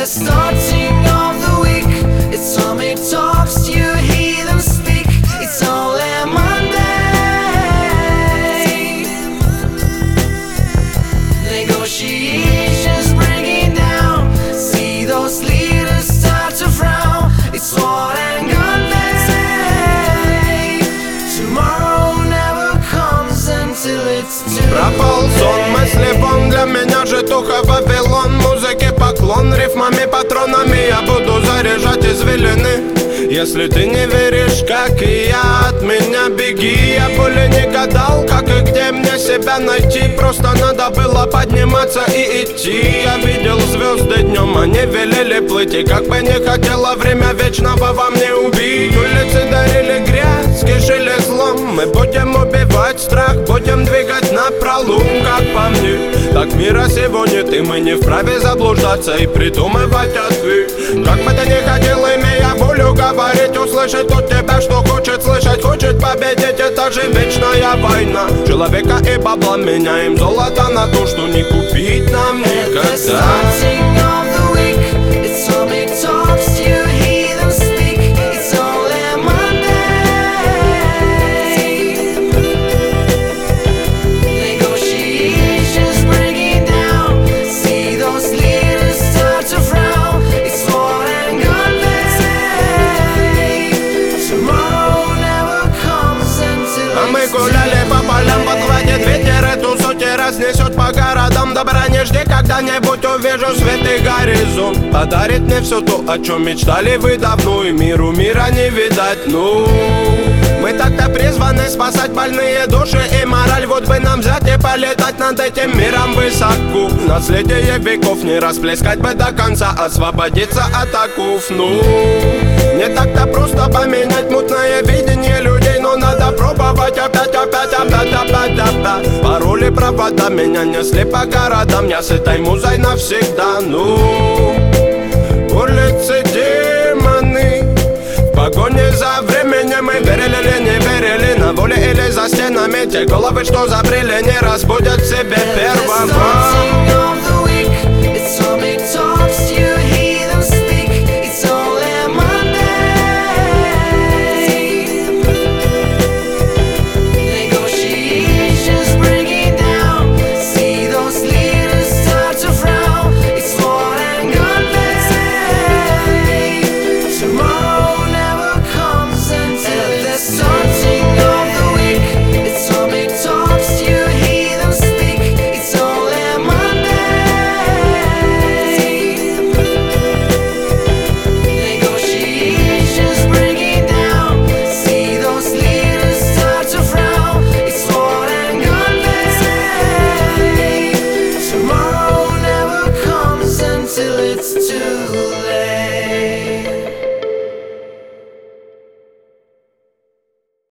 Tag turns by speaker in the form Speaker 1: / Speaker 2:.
Speaker 1: the starting of the week, it's only talks you hear them speak. It's only Monday. Negotiations breaking down. See those leaders start to frown. It's sword and gun day. Tomorrow never comes until it's too
Speaker 2: Пропал сон, мысли вон, для меня житуха Вавилон. Музыке поклон, рифмами, патронами я буду заряжать извилины. Если ты не веришь, как и я, от меня беги. Я более не гадал, как и где мне себя найти. Просто надо было подниматься и идти. Я видел звезды днем, они велели плыть. И как бы не хотела время вечного во мне убить. Улицы дарили грязь, кишили злом. Мы будем убивать страх, будем двигать напролом. Как по мне, так мира сегодня ты. Мы не вправе заблуждаться и придумывать ответ. Как бы ты ни хотел, имея волю говорить, услышать от тебя, что хочет слышать, хочет победить. Это же вечная война человека и бабла. Меняем золото на то, что не купить нам никогда. Гуляли по полям, подводит ветер, эту сути разнесет по городам. Добра не жди, когда-нибудь увижу свет и горизонт. Подарит мне все то, о чем мечтали вы давно. И миру мира не видать, ну. Мы так-то призваны спасать больные души и мораль. Вот бы нам взять и полетать над этим миром высоко. Наследие веков не расплескать бы до конца, освободиться от оков, ну. Не так-то просто поменять мутное видение людей, но надо пробовать опять. Пароли, провода меня несли по городам. Я с этой музой навсегда, ну. Улицы демоны, в погоне за временем. Мы верили или не верили, на воле или за стенами. Те головы, что забрели, не разбудят в себе первого.
Speaker 1: Till it's too late.